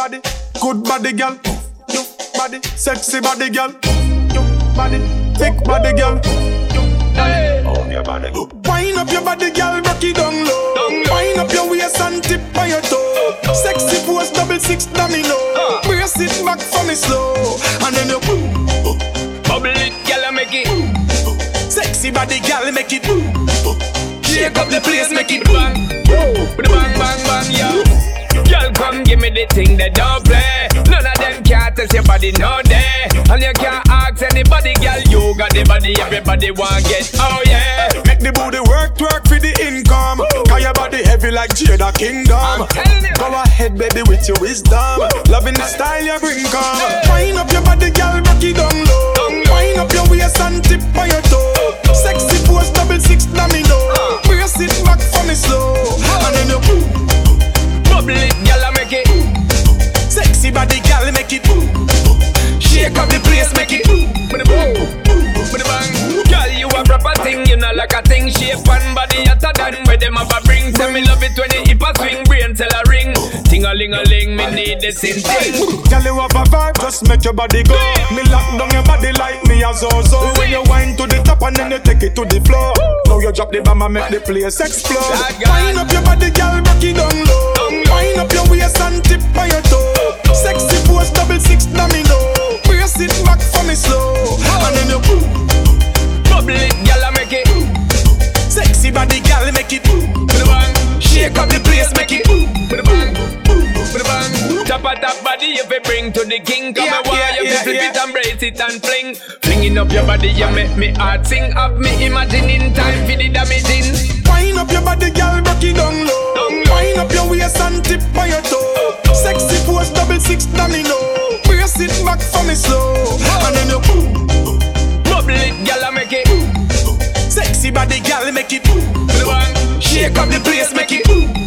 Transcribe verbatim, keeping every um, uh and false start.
body, good body, girl. You body, sexy body, girl. You body, thick body, girl. Hey. Oh, your body. Wind up your body, girl, rock it down low. Wind up your waist and tip on your toe. Sexy pose, double six domino. Brace it back for me slow, and then you boom. Bubble it, girl, make it. Sexy body, girl, make it. Shake up the place, make it bang. With the bang, bang, bang, yeah. Girl, come give me the thing that don't play. None of them can't test your body, no day. And you can't ask anybody, girl. You got the body, everybody want get. Oh yeah. Make the booty work, work for the income. Cause your body heavy like Jada Kingdom. Go ahead, baby, with your wisdom. Loving the style you bring, come. Wind up your body, girl, rock it down low. Wind up your waist and tip on your toe. Sexy pose, double six domino. Brace it back for me slow, and then you boom. Bubble it, girl, make it. Sexy body, girl, make it. Shake up the place, make it. With the boom, with the bang. Girl, you a proper thing, you know like a thing. Shape and body hotter than where them have a bring. Tell me love it when you hip a swing, brain tell a ring. Ting-a-ling-a-ling, me need the same thing. Girl, you have a vibe, just make your body go. Me lock down your body like me a zo-zo. When you wind to the top and then you take it to the floor. Now you drop the bomb and make the place explode. Wind up your body, girl, rock it down low. Wind up your waist and tip on your toe. Sexy pose, double six domino. Brace it back for me slow, and then you boom. Bubble it, girl, make it. Sexy body, girl, make it. With the bang. Shake up the place, make it. With the bang. With the bang. Top a top body if you bring to the king. Come Yeah, and wire yeah, you yeah, flip yeah. it and brace it and fling. Flinging up your body, you make me heart sing. Have me imagining time for the damaging. Wind up your body, girl, rock it down low. Wind up your waist and tip on your toe. Sexy pose, double six domino. Brace it back for me slow, and then you boom. Bubble it, girl, make it. Sexy body, girl, make it. With the bang. Shake up the place, make it.